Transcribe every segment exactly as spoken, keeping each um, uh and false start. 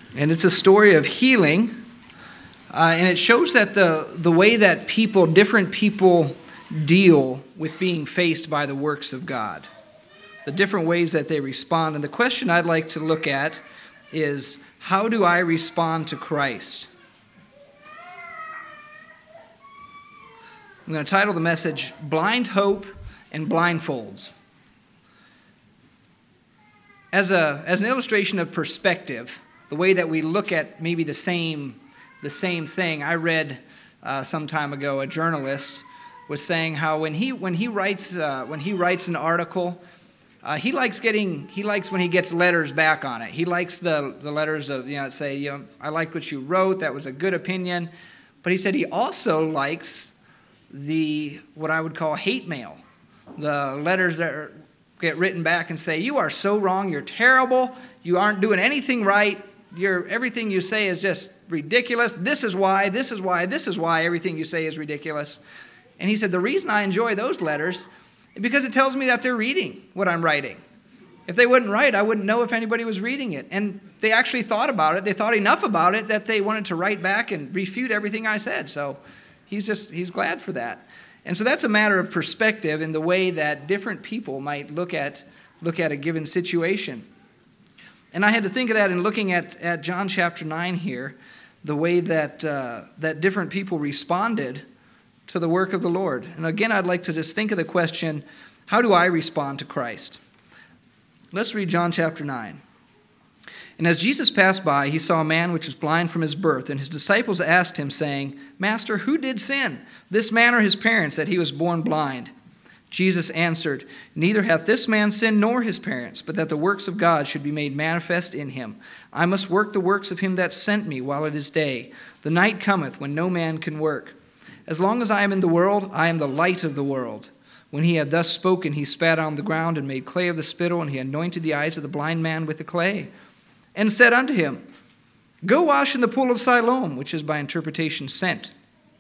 And it's a story of healing. Uh, and it shows that the, the way that people, different people deal with being faced by the works of God. The different ways that they respond. And the question I'd like to look at is, how do I respond to Christ? I'm going to title the message, Blind Hope and Blindfolds. As a as an illustration of perspective, the way that we look at maybe the same the same thing, I read uh, some time ago a journalist was saying how when he when he writes uh, when he writes an article, uh, he likes getting he likes when he gets letters back on it. He likes the the letters of you know say you know I liked what you wrote, that was a good opinion, but he said he also likes the what I would call hate mail, the letters that are, get written back and say, you are so wrong, you're terrible, you aren't doing anything right, you're, everything you say is just ridiculous, this is why, this is why, this is why everything you say is ridiculous. And he said, the reason I enjoy those letters is because it tells me that they're reading what I'm writing. If they wouldn't write, I wouldn't know if anybody was reading it. And they actually thought about it, they thought enough about it that they wanted to write back and refute everything I said. So he's just, he's glad for that. And so that's a matter of perspective in the way that different people might look at look at a given situation. And I had to think of that in looking at, at John chapter nine here, the way that uh, that different people responded to the work of the Lord. And again, I'd like to just think of the question, how do I respond to Christ? Let's read John chapter nine. And as Jesus passed by, he saw a man which was blind from his birth, and his disciples asked him, saying, Master, who did sin, this man or his parents, that he was born blind? Jesus answered, Neither hath this man sinned nor his parents, but that the works of God should be made manifest in him. I must work the works of him that sent me while it is day. The night cometh when no man can work. As long as I am in the world, I am the light of the world. When he had thus spoken, he spat on the ground and made clay of the spittle, and he anointed the eyes of the blind man with the clay, and said unto him, Go wash in the pool of Siloam, which is by interpretation sent.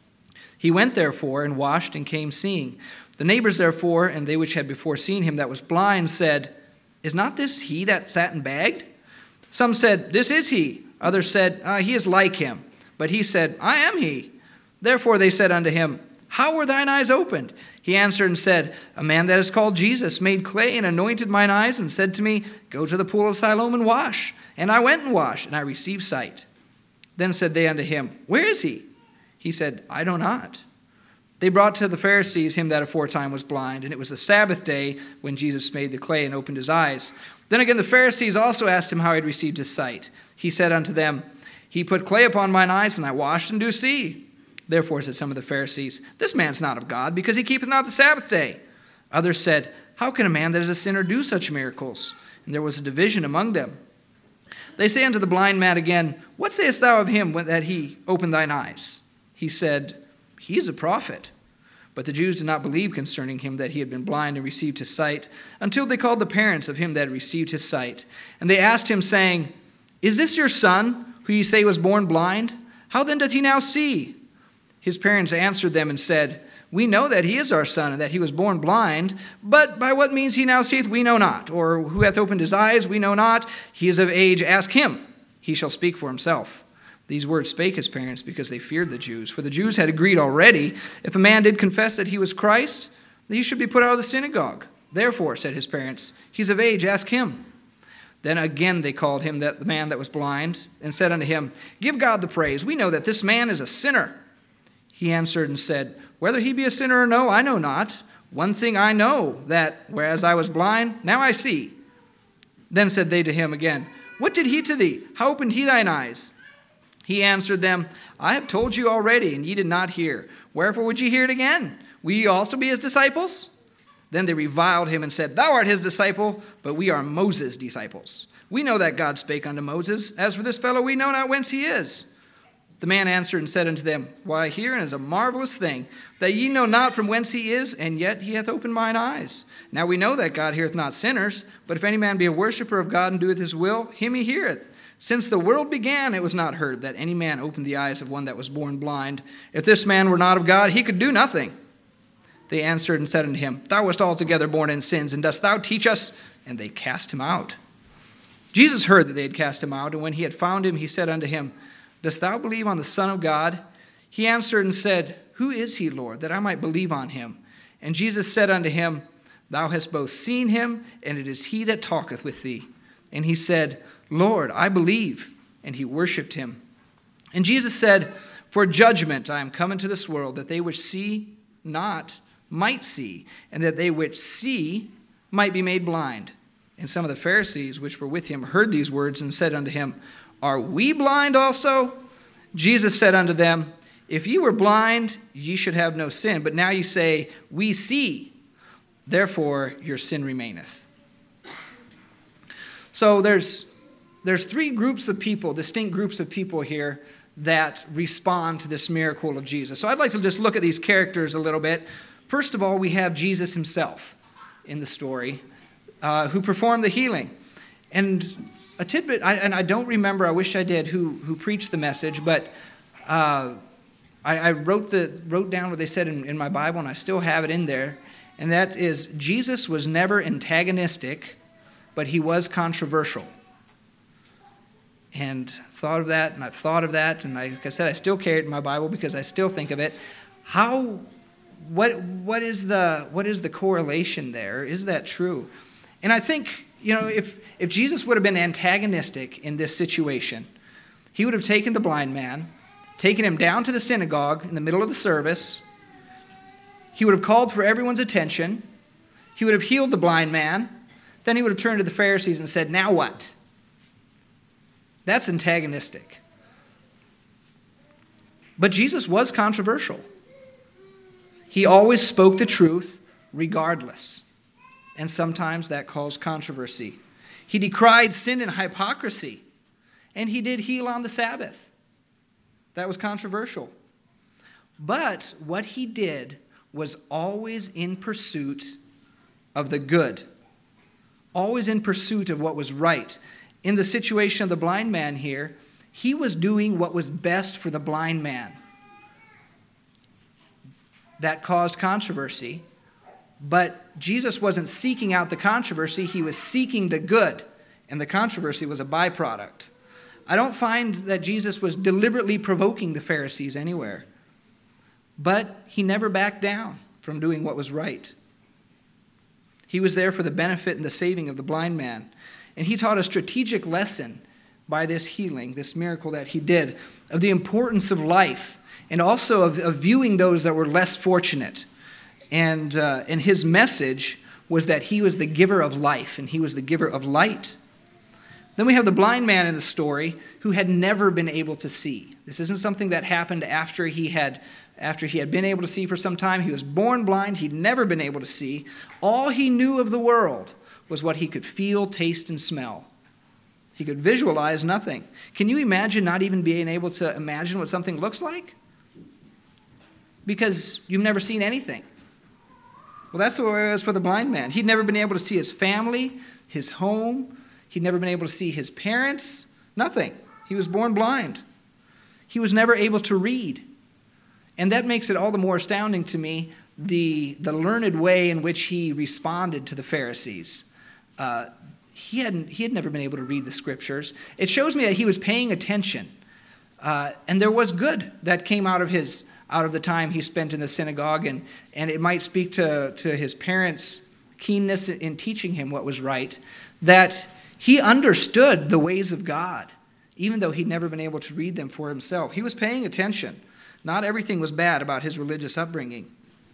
He went therefore and washed and came seeing. The neighbors therefore, and they which had before seen him that was blind, said, Is not this he that sat and begged? Some said, This is he. Others said, uh, He is like him. But he said, I am he. Therefore they said unto him, How were thine eyes opened? He answered and said, A man that is called Jesus made clay and anointed mine eyes, and said to me, Go to the pool of Siloam and wash. And I went and washed, and I received sight. Then said they unto him, Where is he? He said, I know not. They brought to the Pharisees him that aforetime was blind, and it was the Sabbath day when Jesus made the clay and opened his eyes. Then again the Pharisees also asked him how he had received his sight. He said unto them, He put clay upon mine eyes, and I washed and do see. Therefore said some of the Pharisees, This man's not of God, because he keepeth not the Sabbath day. Others said, How can a man that is a sinner do such miracles? And there was a division among them. They say unto the blind man again, What sayest thou of him that he opened thine eyes? He said, He is a prophet. But the Jews did not believe concerning him that he had been blind and received his sight, until they called the parents of him that had received his sight. And they asked him, saying, Is this your son, who ye say was born blind? How then doth he now see? His parents answered them and said, We know that he is our son, and that he was born blind, but by what means he now seeth we know not, or who hath opened his eyes we know not. He is of age, ask him. He shall speak for himself. These words spake his parents, because they feared the Jews. For the Jews had agreed already, if a man did confess that he was Christ, that he should be put out of the synagogue. Therefore, said his parents, He is of age, ask him. Then again they called him that the man that was blind, and said unto him, Give God the praise. We know that this man is a sinner. He answered and said, Whether he be a sinner or no, I know not. One thing I know, that whereas I was blind, now I see. Then said they to him again, What did he to thee? How opened he thine eyes? He answered them, I have told you already, and ye did not hear. Wherefore would ye hear it again? Will ye also be his disciples? Then they reviled him and said, Thou art his disciple, but we are Moses' disciples. We know that God spake unto Moses. As for this fellow, we know not whence he is. The man answered and said unto them, Why, herein is a marvelous thing, that ye know not from whence he is, and yet he hath opened mine eyes. Now we know that God heareth not sinners, but if any man be a worshipper of God and doeth his will, him he heareth. Since the world began, it was not heard that any man opened the eyes of one that was born blind. If this man were not of God, he could do nothing. They answered and said unto him, Thou wast altogether born in sins, and dost thou teach us? And they cast him out. Jesus heard that they had cast him out, and when he had found him, he said unto him, Dost thou believe on the Son of God? He answered and said, Who is he, Lord, that I might believe on him? And Jesus said unto him, Thou hast both seen him, and it is he that talketh with thee. And he said, Lord, I believe. And he worshipped him. And Jesus said, For judgment I am come into this world, that they which see not might see, and that they which see might be made blind. And some of the Pharisees which were with him heard these words and said unto him, Are we blind also? Jesus said unto them, If ye were blind, ye should have no sin. But now ye say, We see. Therefore your sin remaineth. So there's, there's three groups of people, distinct groups of people here that respond to this miracle of Jesus. So I'd like to just look at these characters a little bit. First of all, we have Jesus himself in the story. Uh, who performed the healing. And a tidbit, I, and I don't remember, I wish I did, who, who preached the message, but uh, I, I wrote the wrote down what they said in, in my Bible, and I still have it in there, and that is, Jesus was never antagonistic, but he was controversial. And thought of that, and I thought of that, and I, like I said, I still carry it in my Bible because I still think of it. How, what, what is the, what is the correlation there? Is that true? And I think, you know, if, if Jesus would have been antagonistic in this situation, he would have taken the blind man, taken him down to the synagogue in the middle of the service. He would have called for everyone's attention. He would have healed the blind man. Then he would have turned to the Pharisees and said, Now what? That's antagonistic. But Jesus was controversial. He always spoke the truth regardless. And sometimes that caused controversy. He decried sin and hypocrisy, and he did heal on the Sabbath. That was controversial. But what he did was always in pursuit of the good, always in pursuit of what was right. In the situation of the blind man here, he was doing what was best for the blind man. That caused controversy. But Jesus wasn't seeking out the controversy, he was seeking the good, and the controversy was a byproduct. I don't find that Jesus was deliberately provoking the Pharisees anywhere, but he never backed down from doing what was right. He was there for the benefit and the saving of the blind man, and he taught a strategic lesson by this healing, this miracle that he did, of the importance of life, and also of, of viewing those that were less fortunate. And, uh, and his message was that he was the giver of life and he was the giver of light. Then we have the blind man in the story who had never been able to see. This isn't something that happened after he had, after he had been able to see for some time. He was born blind. He'd never been able to see. All he knew of the world was what he could feel, taste, and smell. He could visualize nothing. Can you imagine not even being able to imagine what something looks like? Because you've never seen anything. Well, that's the way it was for the blind man. He'd never been able to see his family, his home. He'd never been able to see his parents. Nothing. He was born blind. He was never able to read. And that makes it all the more astounding to me, the, the learned way in which he responded to the Pharisees. Uh, he, hadn't, he had never been able to read the Scriptures. It shows me that he was paying attention. Uh, and there was good that came out of his out of the time he spent in the synagogue, and, and it might speak to, to his parents' keenness in teaching him what was right, that he understood the ways of God, even though he'd never been able to read them for himself. He was paying attention. Not everything was bad about his religious upbringing.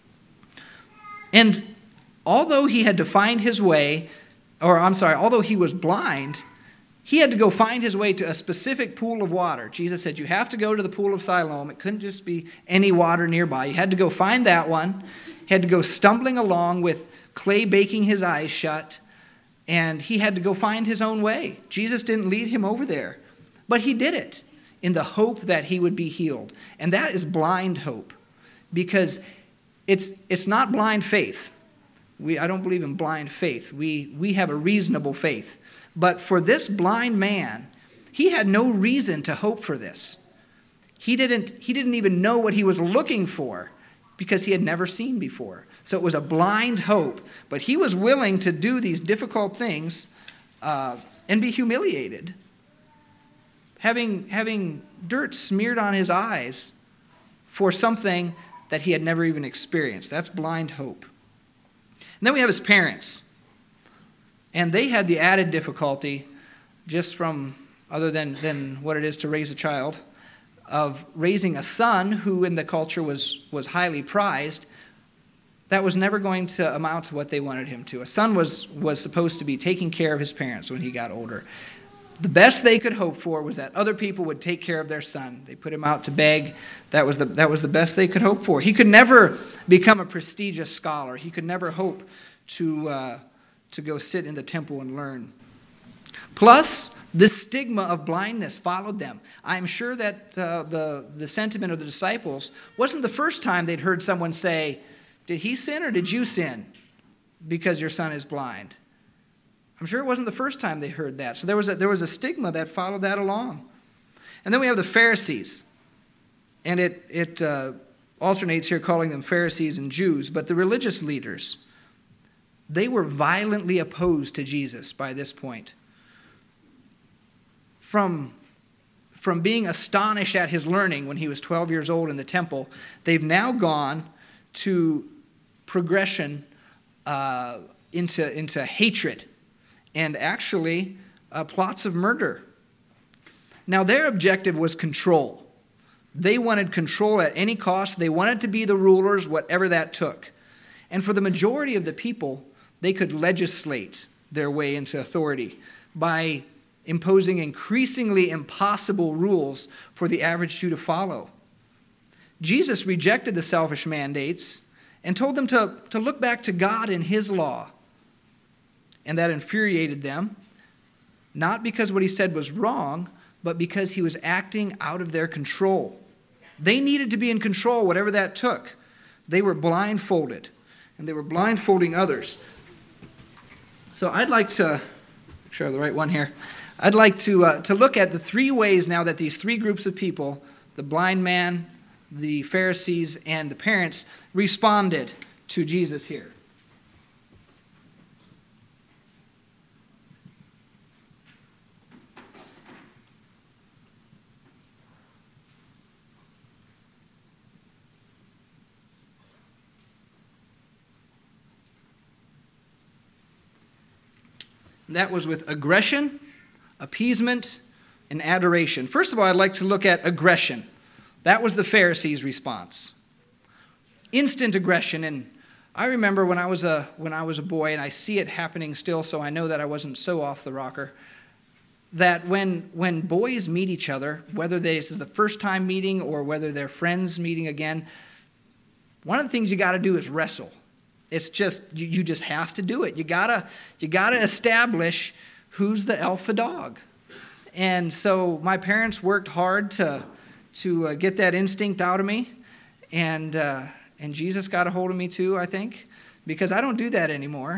And although he had to find his way, or I'm sorry, although he was blind, he had to go find his way to a specific pool of water. Jesus said, you have to go to the pool of Siloam. It couldn't just be any water nearby. You had to go find that one. He had to go stumbling along with clay baking his eyes shut. And he had to go find his own way. Jesus didn't lead him over there. But he did it in the hope that he would be healed. And that is blind hope. Because it's, it's not blind faith. We, I don't believe in blind faith. We, we have a reasonable faith. But for this blind man, he had no reason to hope for this. He didn't, he didn't even know what he was looking for because he had never seen before. So it was a blind hope. But he was willing to do these difficult things uh, and be humiliated, having, having dirt smeared on his eyes for something that he had never even experienced. That's blind hope. And then we have his parents. And they had the added difficulty, just from other than, than what it is to raise a child, of raising a son who in the culture was, was highly prized, that was never going to amount to what they wanted him to. A son was, was supposed to be taking care of his parents when he got older. The best they could hope for was that other people would take care of their son. They put him out to beg. That was the, that was the best they could hope for. He could never become a prestigious scholar. He could never hope to, uh, to go sit in the temple and learn. Plus, the stigma of blindness followed them. I'm sure that uh, the, the sentiment of the disciples wasn't the first time they'd heard someone say, "Did he sin or did you sin because your son is blind?" I'm sure it wasn't the first time they heard that. So there was a, there was a stigma that followed that along. And then we have the Pharisees. And it, it uh, alternates here calling them Pharisees and Jews. But the religious leaders, they were violently opposed to Jesus by this point. From, from being astonished at his learning when he was twelve years old in the temple, they've now gone to progression uh, into, into hatred and actually uh, plots of murder. Now, their objective was control. They wanted control at any cost. They wanted to be the rulers, whatever that took. And for the majority of the people, they could legislate their way into authority by imposing increasingly impossible rules for the average Jew to follow. Jesus rejected the selfish mandates and told them to, to look back to God and his law. And that infuriated them, not because what he said was wrong, but because he was acting out of their control. They needed to be in control, whatever that took. They were blindfolded, and they were blindfolding others. So I'd like to, make sure I have the right one here. I'd like to, uh, to look at the three ways now that these three groups of people, the blind man, the Pharisees, and the parents, responded to Jesus here. That was with aggression, appeasement, and adoration. First of all, I'd like to look at aggression. That was the Pharisees' response. Instant aggression. And I remember when I was a when I was a boy, and I see it happening still, so I know that I wasn't so off the rocker, that when when boys meet each other, whether this is the first time meeting or whether they're friends meeting again, one of the things you got to do is wrestle. It's just, you, you just have to do it. You gotta, you gotta establish who's the alpha dog. And so my parents worked hard to, to uh, get that instinct out of me. And, uh, and Jesus got a hold of me too, I think, because I don't do that anymore.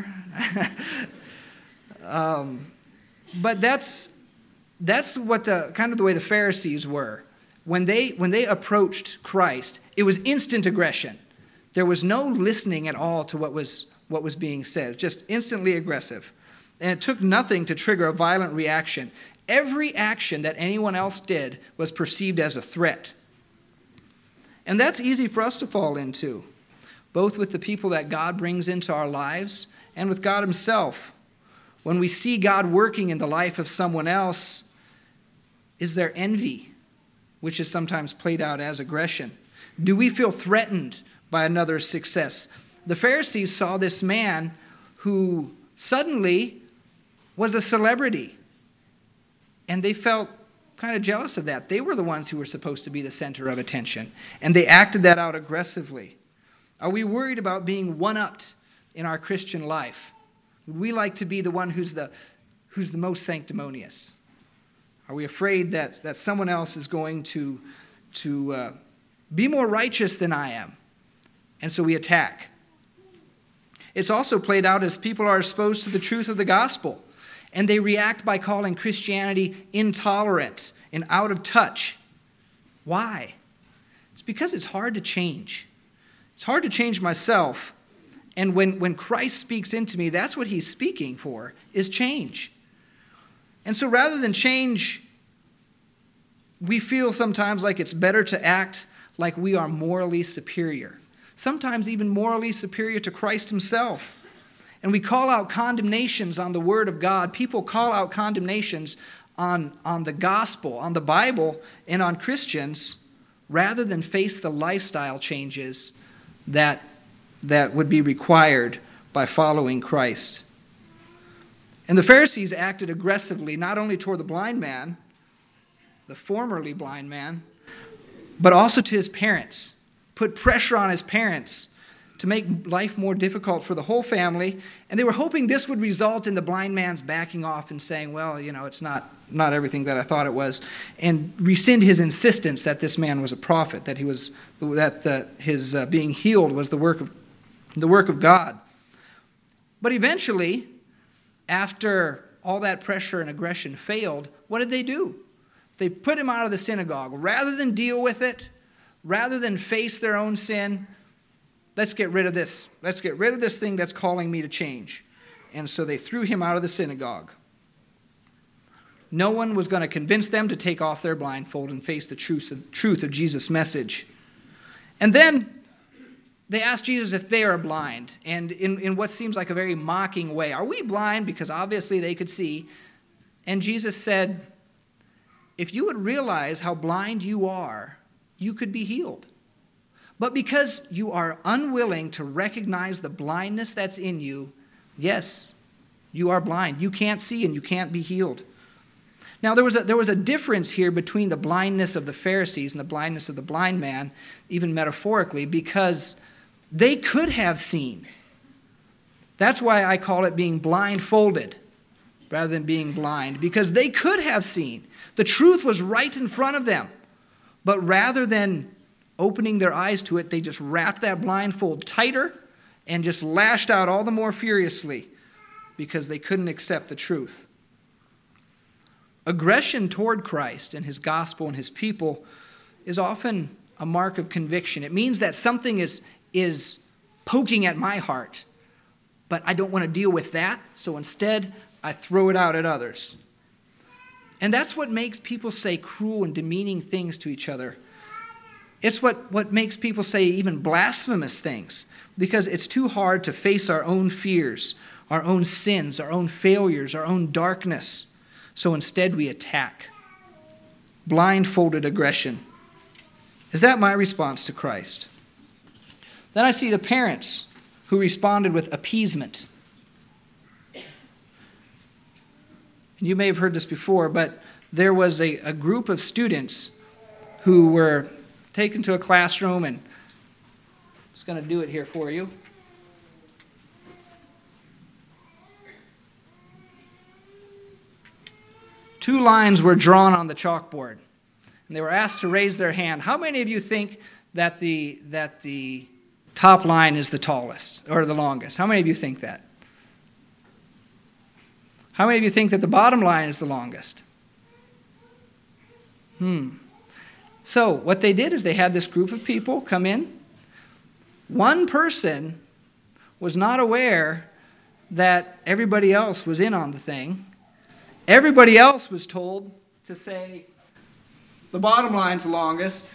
um, but that's, that's what the, kind of the way the Pharisees were. When they, when they approached Christ, it was instant aggression. There was no listening at all to what was what was being said, just instantly aggressive. And it took nothing to trigger a violent reaction. Every action that anyone else did was perceived as a threat. And that's easy for us to fall into, both with the people that God brings into our lives and with God himself. When we see God working in the life of someone else, is there envy, which is sometimes played out as aggression? Do we feel threatened by another's success? The Pharisees saw this man who suddenly was a celebrity, and they felt kind of jealous of that. They were the ones who were supposed to be the center of attention, and they acted that out aggressively. Are we worried about being one-upped in our Christian life? Would we like to be the one who's the, who's the most sanctimonious? Are we afraid that, that someone else is going to, to uh, be more righteous than I am? And so we attack. It's also played out as people are exposed to the truth of the gospel, and they react by calling Christianity intolerant and out of touch. Why? It's because it's hard to change. It's hard to change myself. And when, when Christ speaks into me, that's what he's speaking for, is change. And so rather than change, we feel sometimes like it's better to act like we are morally superior, sometimes even morally superior to Christ himself. And we call out condemnations on the Word of God. People call out condemnations on, on the gospel, on the Bible, and on Christians, rather than face the lifestyle changes that, that would be required by following Christ. And the Pharisees acted aggressively, not only toward the blind man, the formerly blind man, but also to his parents, put pressure on his parents to make life more difficult for the whole family. And they were hoping this would result in the blind man's backing off and saying, well, you know, it's not, not everything that I thought it was, and rescind his insistence that this man was a prophet, that he was that uh, his uh, being healed was the work of the work of God. But eventually, after all that pressure and aggression failed, what did they do? They put him out of the synagogue. Rather than deal with it, rather than face their own sin, let's get rid of this. Let's get rid of this thing that's calling me to change. And so they threw him out of the synagogue. No one was going to convince them to take off their blindfold and face the truth of, truth of Jesus' message. And then they asked Jesus if they are blind, and in, in what seems like a very mocking way. Are we blind? Because obviously they could see. And Jesus said, if you would realize how blind you are, you could be healed. But because you are unwilling to recognize the blindness that's in you, yes, you are blind. You can't see and you can't be healed. Now, there was a, there was a difference here between the blindness of the Pharisees and the blindness of the blind man, even metaphorically, because they could have seen. That's why I call it being blindfolded rather than being blind, because they could have seen. The truth was right in front of them. But rather than opening their eyes to it, they just wrapped that blindfold tighter and just lashed out all the more furiously because they couldn't accept the truth. Aggression toward Christ and his gospel and his people is often a mark of conviction. It means that something is, is poking at my heart, but I don't want to deal with that, so instead I throw it out at others. And that's what makes people say cruel and demeaning things to each other. It's what, what makes people say even blasphemous things, because it's too hard to face our own fears, our own sins, our own failures, our own darkness. So instead we attack. Blindfolded aggression. Is that my response to Christ? Then I see the parents who responded with appeasement. You may have heard this before, but there was a, a group of students who were taken to a classroom, and I'm just going to do it here for you. Two lines were drawn on the chalkboard, and they were asked to raise their hand. How many of you think that the that the top line is the tallest or the longest? How many of you think that? How many of you think that the bottom line is the longest? Hmm. So what they did is they had this group of people come in. One person was not aware that everybody else was in on the thing. Everybody else was told to say the bottom line's the longest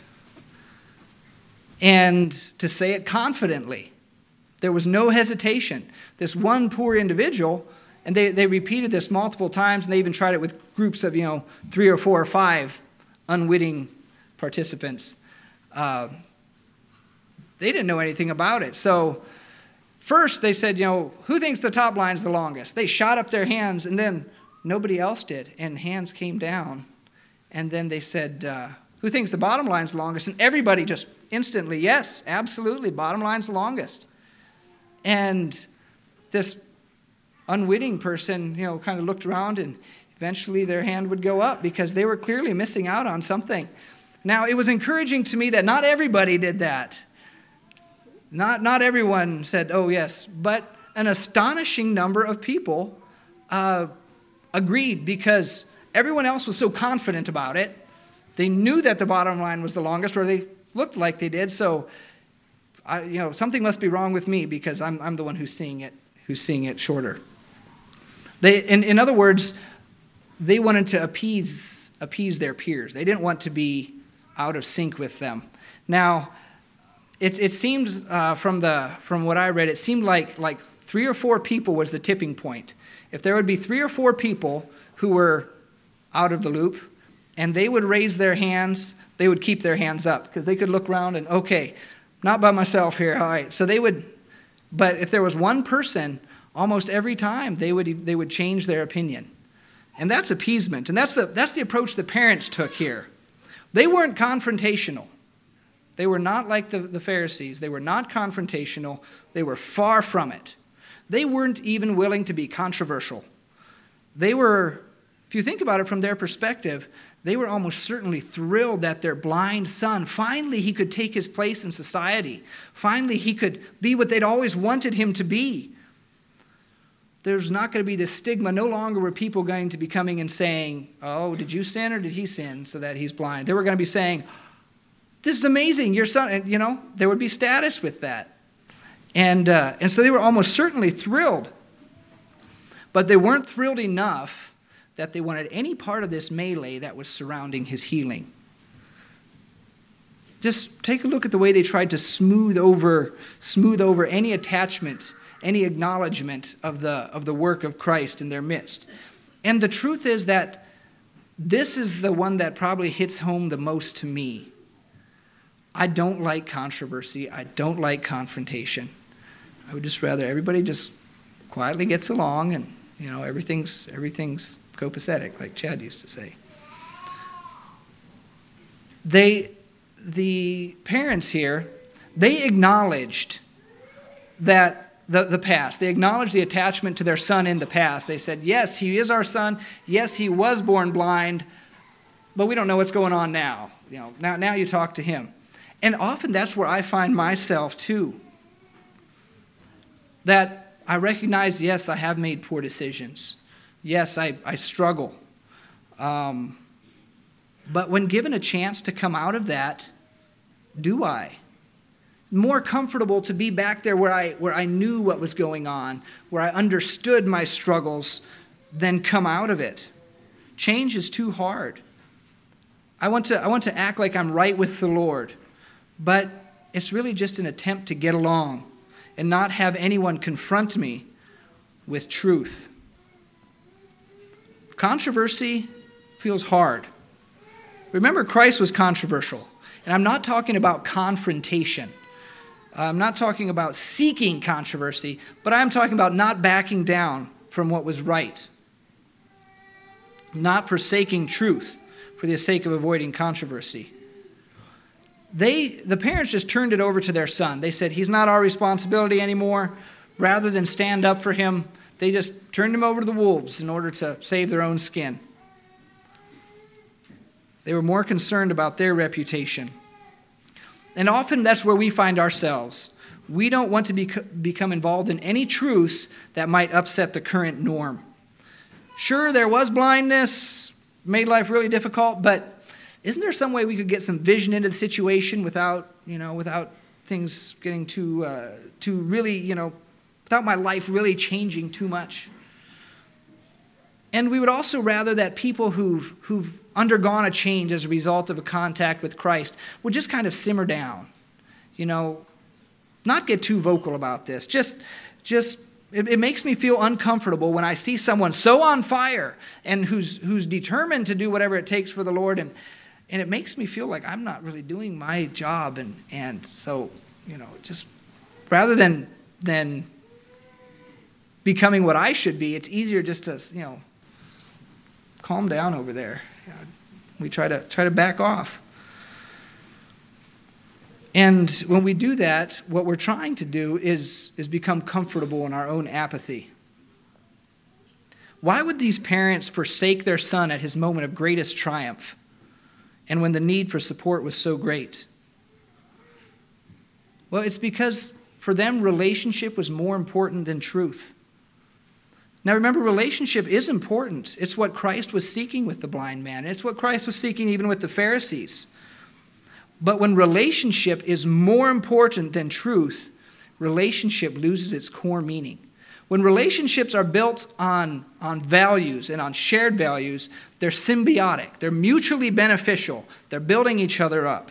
and to say it confidently. There was no hesitation. This one poor individual, and they, they repeated this multiple times, and they even tried it with groups of, you know, three or four or five unwitting participants. Uh, they didn't know anything about it. So first they said, you know, who thinks the top line's the longest? They shot up their hands, and then nobody else did, and hands came down. And then they said, uh, who thinks the bottom line's the longest? And everybody just instantly, yes, absolutely, bottom line's the longest. And this unwitting person, you know, kind of looked around, and eventually their hand would go up because they were clearly missing out on something. Now, it was encouraging to me that not everybody did that. Not, not everyone said, oh, yes. But an astonishing number of people uh, agreed because everyone else was so confident about it. They knew that the bottom line was the longest, or they looked like they did. So, I, you know, something must be wrong with me because I'm, I'm the one who's seeing it, who's seeing it shorter. They, in, in other words, they wanted to appease appease their peers. They didn't want to be out of sync with them. Now, it it seemed uh, from the from what I read, it seemed like like three or four people was the tipping point. If there would be three or four people who were out of the loop, and they would raise their hands, they would keep their hands up because they could look around and, okay, not by myself here, all right. So they would, but if there was one person, almost every time they would they would change their opinion. And that's appeasement. And that's the that's the approach the parents took here. They weren't confrontational. They were not like the, the Pharisees. They were not confrontational. They were far from it. They weren't even willing to be controversial. They were, if you think about it from their perspective, they were almost certainly thrilled that their blind son, finally he could take his place in society. Finally he could be what they'd always wanted him to be. There's not going to be this stigma. No longer were people going to be coming and saying, oh, did you sin or did he sin so that he's blind? They were going to be saying, this is amazing, your son, and, you know, there would be status with that. And, uh, and so they were almost certainly thrilled. But they weren't thrilled enough that they wanted any part of this melee that was surrounding his healing. Just take a look at the way they tried to smooth over, smooth over any attachment, any acknowledgement of the, of the work of Christ in their midst. And the truth is that this is the one that probably hits home the most to me. I don't like controversy. I don't like confrontation. I would just rather everybody just quietly gets along and, you know, everything's everything's copacetic, like Chad used to say. They, the parents here, they acknowledged that the, the past. They acknowledged the attachment to their son in the past. They said, yes, he is our son. Yes, he was born blind, but we don't know what's going on now. You know, now, now you talk to him. And often that's where I find myself too. That I recognize, yes, I have made poor decisions. Yes, I, I struggle. Um, but when given a chance to come out of that, do I? More comfortable to be back there where I, where I knew what was going on, where I understood my struggles, than come out of it. Change is too hard. I want to, I want to act like I'm right with the Lord. But it's really just an attempt to get along and not have anyone confront me with truth. Controversy feels hard. Remember, Christ was controversial. And I'm not talking about confrontation. I'm not talking about seeking controversy, but I'm talking about not backing down from what was right. Not forsaking truth for the sake of avoiding controversy. They, the parents just turned it over to their son. They said, he's not our responsibility anymore. Rather than stand up for him, they just turned him over to the wolves in order to save their own skin. They were more concerned about their reputation. And often that's where we find ourselves. We don't want to be, become involved in any truths that might upset the current norm. Sure, there was blindness, made life really difficult, but isn't there some way we could get some vision into the situation without, you know, without things getting too, uh, too really, you know, without my life really changing too much? And we would also rather that people who've, who've undergone a change as a result of a contact with Christ would just kind of simmer down, you know, not get too vocal about this. Just, just it, it makes me feel uncomfortable when I see someone so on fire and who's who's determined to do whatever it takes for the Lord, and And it makes me feel like I'm not really doing my job. And, and so, you know, just rather than than becoming what I should be, it's easier just to, you know, calm down over there. You know, we try to try to back off. And when we do that, what we're trying to do is, is become comfortable in our own apathy. Why would these parents forsake their son at his moment of greatest triumph? And when the need for support was so great? Well, it's because for them, relationship was more important than truth. Now remember, relationship is important. It's what Christ was seeking with the blind man. It's what Christ was seeking even with the Pharisees. But when relationship is more important than truth, relationship loses its core meaning. When relationships are built on, on values and on shared values, they're symbiotic. They're mutually beneficial. They're building each other up.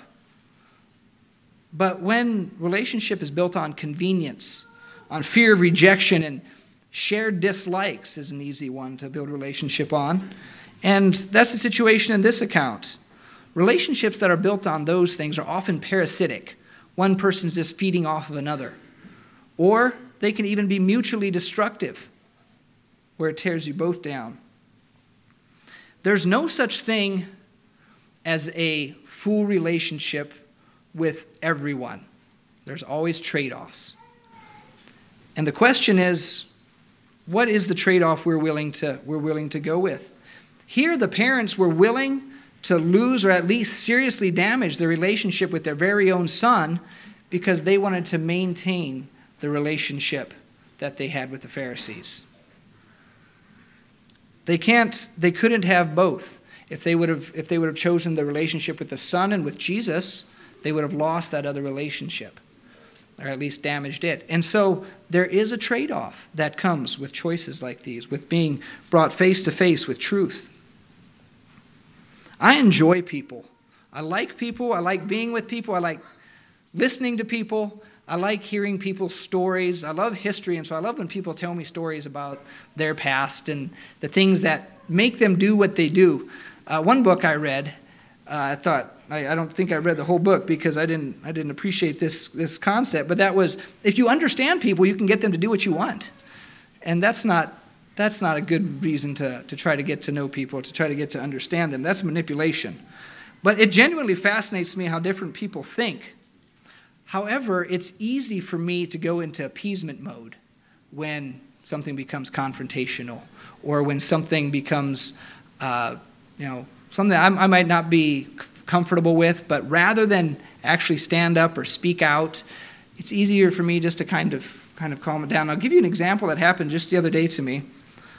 But when relationship is built on convenience, on fear of rejection, and shared dislikes is an easy one to build a relationship on. And that's the situation in this account. Relationships that are built on those things are often parasitic. One person's just feeding off of another. Or they can even be mutually destructive, where it tears you both down. There's no such thing as a full relationship with everyone. There's always trade-offs. And the question is, what is the trade-off we're willing to, we're willing to go with? Here, the parents were willing to lose or at least seriously damage their relationship with their very own son because they wanted to maintain the relationship that they had with the Pharisees. They can't, they couldn't have both. If they would have, if they would have chosen the relationship with the Son and with Jesus, they would have lost that other relationship, or at least damaged it. And so there is a trade-off that comes with choices like these, with being brought face to face with truth. I enjoy people. I like people. I like being with people. I like listening to people. I like hearing people's stories. I love history, and so I love when people tell me stories about their past and the things that make them do what they do. Uh, one book I read, uh, I thought, I, I don't think I read the whole book because I didn't I didn't appreciate this, this concept, but that was, if you understand people, you can get them to do what you want. And that's not that's not a good reason to, to try to get to know people, to try to get to understand them. That's manipulation. But it genuinely fascinates me how different people think. However, it's easy for me to go into appeasement mode when something becomes confrontational or when something becomes, uh, you know, something I, I might not be comfortable with, but rather than actually stand up or speak out, it's easier for me just to kind of kind of calm it down. I'll give you an example that happened just the other day to me.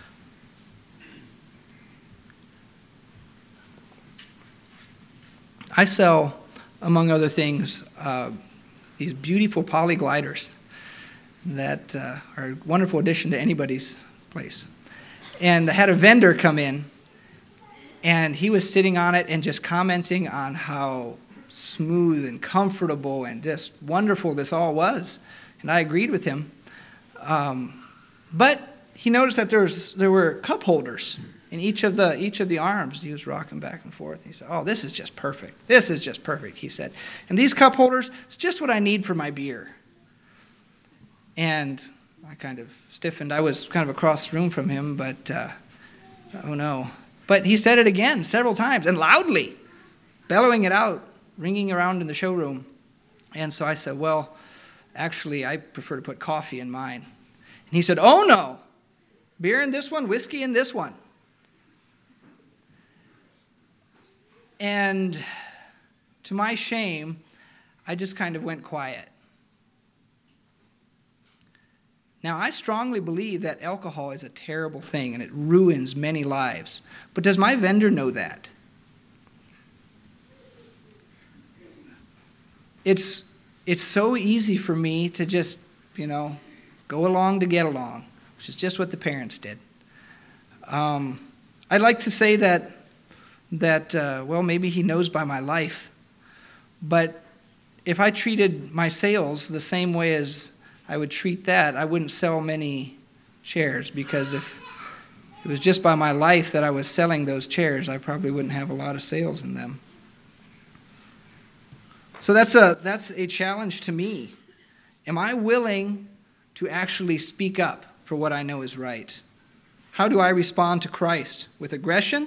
I sell, among other things, uh, these beautiful poly gliders that uh, are a wonderful addition to anybody's place. And I had a vendor come in, and he was sitting on it and just commenting on how smooth and comfortable and just wonderful this all was. And I agreed with him. Um, but he noticed that there was, there were cup holders in each of the each of the arms. He was rocking back and forth. He said, "Oh, this is just perfect. This is just perfect," he said. "And these cup holders, it's just what I need for my beer." And I kind of stiffened. I was kind of across the room from him, but uh, oh no. But he said it again several times and loudly, bellowing it out, ringing around in the showroom. And so I said, "Well, actually, I prefer to put coffee in mine." And he said, "Oh no, beer in this one, whiskey in this one." And to my shame, I just kind of went quiet. Now, I strongly believe that alcohol is a terrible thing and it ruins many lives. But does my vendor know that? It's, it's so easy for me to just, you know, go along to get along, which is just what the parents did. Um, I'd like to say that that, uh, well, maybe he knows by my life. But if I treated my sales the same way as I would treat that, I wouldn't sell many chairs, because if it was just by my life that I was selling those chairs, I probably wouldn't have a lot of sales in them. So that's a, that's a challenge to me. Am I willing to actually speak up for what I know is right? How do I respond to Christ? With aggression?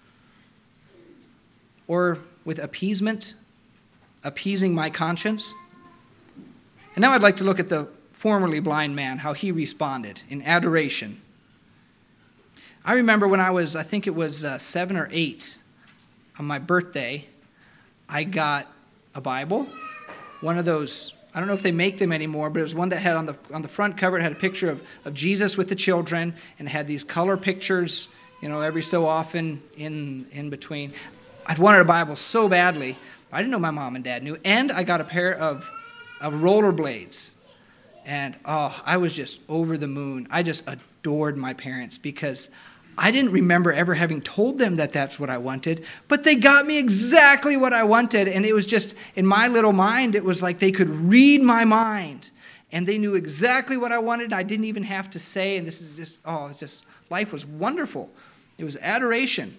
Or with appeasement, appeasing my conscience? And now I'd like to look at the formerly blind man, how he responded in adoration. I remember when I was, I think it was uh, seven or eight, on my birthday, I got a Bible, one of those, I don't know if they make them anymore, but it was one that had on the on the front cover, it had a picture of, of Jesus with the children, and it had these color pictures, you know, every so often in in between. I'd wanted a Bible so badly. I didn't know my mom and dad knew. And I got a pair of, of rollerblades. And, oh, I was just over the moon. I just adored my parents because I didn't remember ever having told them that that's what I wanted, but they got me exactly what I wanted. And it was just, in my little mind, it was like they could read my mind. And they knew exactly what I wanted. I didn't even have to say. And this is just, oh, it's just, life was wonderful. It was adoration.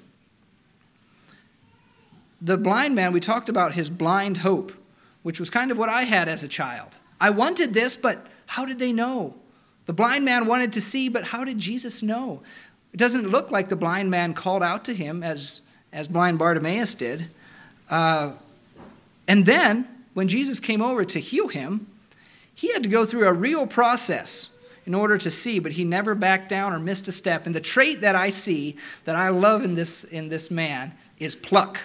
The blind man, we talked about his blind hope, which was kind of what I had as a child. I wanted this, but how did they know? The blind man wanted to see, but how did Jesus know? It doesn't look like the blind man called out to him as, as blind Bartimaeus did. Uh, and then, when Jesus came over to heal him, he had to go through a real process in order to see, but he never backed down or missed a step. And the trait that I see, that I love in this, in this man, is pluck.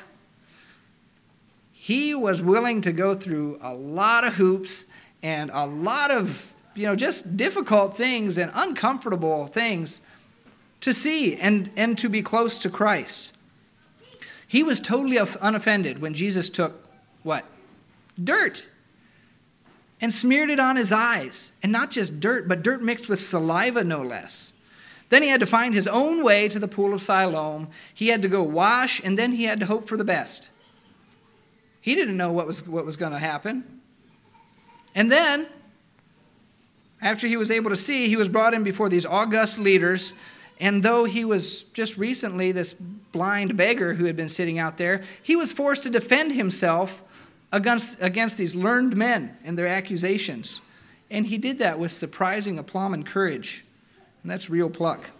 He was willing to go through a lot of hoops and a lot of, you know, just difficult things and uncomfortable things to see and, and to be close to Christ. He was totally unoffended when Jesus took, what? Dirt. And smeared it on his eyes. And not just dirt, but dirt mixed with saliva, no less. Then he had to find his own way to the pool of Siloam. He had to go wash, and then he had to hope for the best. He didn't know what was, what was going to happen. And then, after he was able to see, he was brought in before these august leaders. And though he was just recently this blind beggar who had been sitting out there, he was forced to defend himself against, against these learned men and their accusations. And he did that with surprising aplomb and courage. And that's real pluck.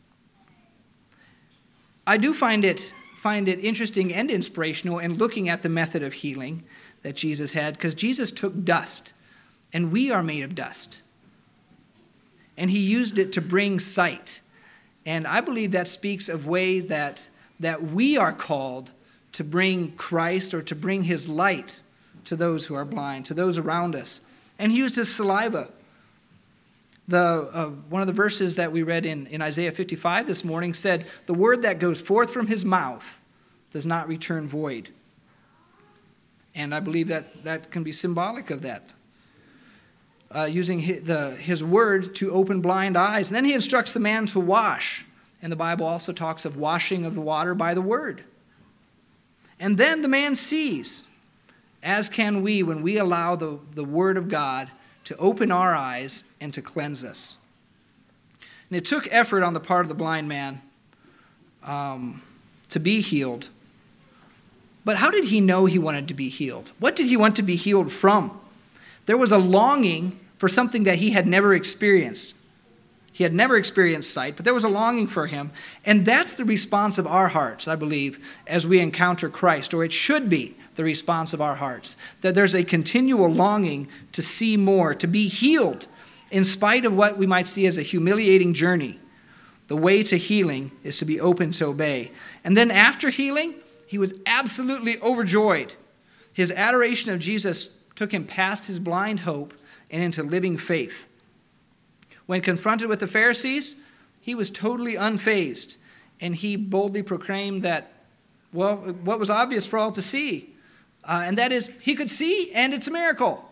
I do find it, find it interesting and inspirational in looking at the method of healing that Jesus had, because Jesus took dust, and we are made of dust. And he used it to bring sight. And I believe that speaks of way that, that we are called to bring Christ or to bring his light to those who are blind, to those around us. And he used his saliva. The, uh, one of the verses that we read in, in Isaiah fifty-five this morning said, "The word that goes forth from his mouth does not return void." And I believe that that can be symbolic of that. Uh, using his, the, his word to open blind eyes. And then he instructs the man to wash. And the Bible also talks of washing of the water by the word. And then the man sees, as can we when we allow the, the word of God to open our eyes and to cleanse us. And it took effort on the part of the blind man um, to be healed. But how did he know he wanted to be healed? What did he want to be healed from? There was a longing for something that he had never experienced. He had never experienced sight, but there was a longing for him. And that's the response of our hearts, I believe, as we encounter Christ, or it should be the response of our hearts, that there's a continual longing to see more, to be healed, in spite of what we might see as a humiliating journey. The way to healing is to be open to obey. And then after healing, he was absolutely overjoyed. His adoration of Jesus took him past his blind hope and into living faith. When confronted with the Pharisees, he was totally unfazed, and he boldly proclaimed that, well, what was obvious for all to see, uh, and that is, he could see, and it's a miracle.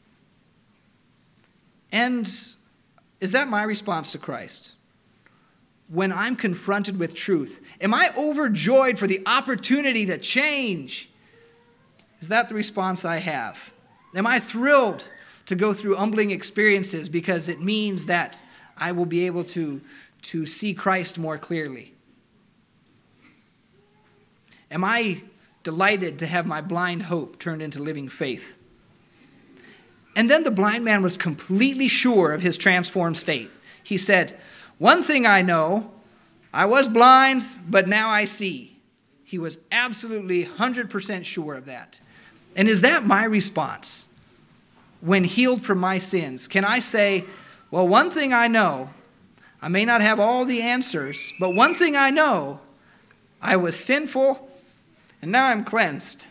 And is that my response to Christ? When I'm confronted with truth, am I overjoyed for the opportunity to change? Is that the response I have? Am I thrilled to go through humbling experiences because it means that I will be able to, to see Christ more clearly? Am I delighted to have my blind hope turned into living faith? And then the blind man was completely sure of his transformed state. He said, "One thing I know, I was blind, but now I see." He was absolutely one hundred percent sure of that. And is that my response? When healed from my sins, can I say, well, one thing I know, I may not have all the answers, but one thing I know, I was sinful, and now I'm cleansed.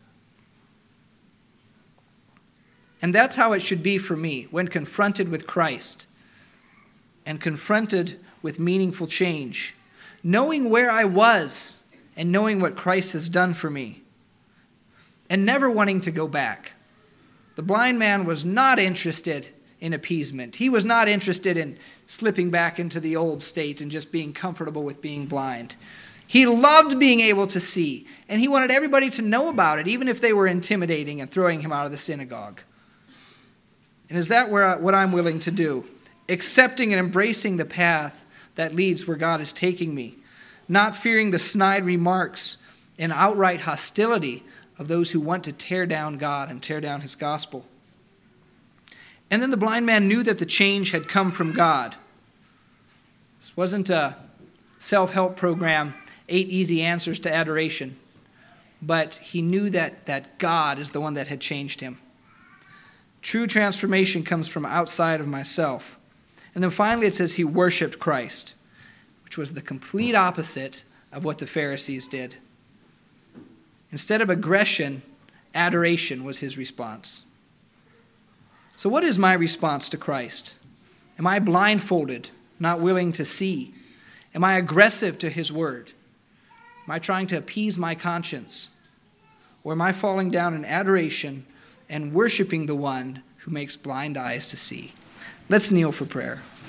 And that's how it should be for me when confronted with Christ and confronted with meaningful change. Knowing where I was and knowing what Christ has done for me. And never wanting to go back. The blind man was not interested in appeasement. He was not interested in slipping back into the old state and just being comfortable with being blind. He loved being able to see, and he wanted everybody to know about it, even if they were intimidating and throwing him out of the synagogue. And is that where I, what I'm willing to do? Accepting and embracing the path that leads where God is taking me, not fearing the snide remarks and outright hostility of those who want to tear down God and tear down his gospel. And then the blind man knew that the change had come from God. This wasn't a self-help program, eight easy answers to adoration, but he knew that, that God is the one that had changed him. True transformation comes from outside of myself. And then finally it says he worshiped Christ, which was the complete opposite of what the Pharisees did. Instead of aggression, adoration was his response. So what is my response to Christ? Am I blindfolded, not willing to see? Am I aggressive to his word? Am I trying to appease my conscience? Or am I falling down in adoration and worshiping the one who makes blind eyes to see? Let's kneel for prayer.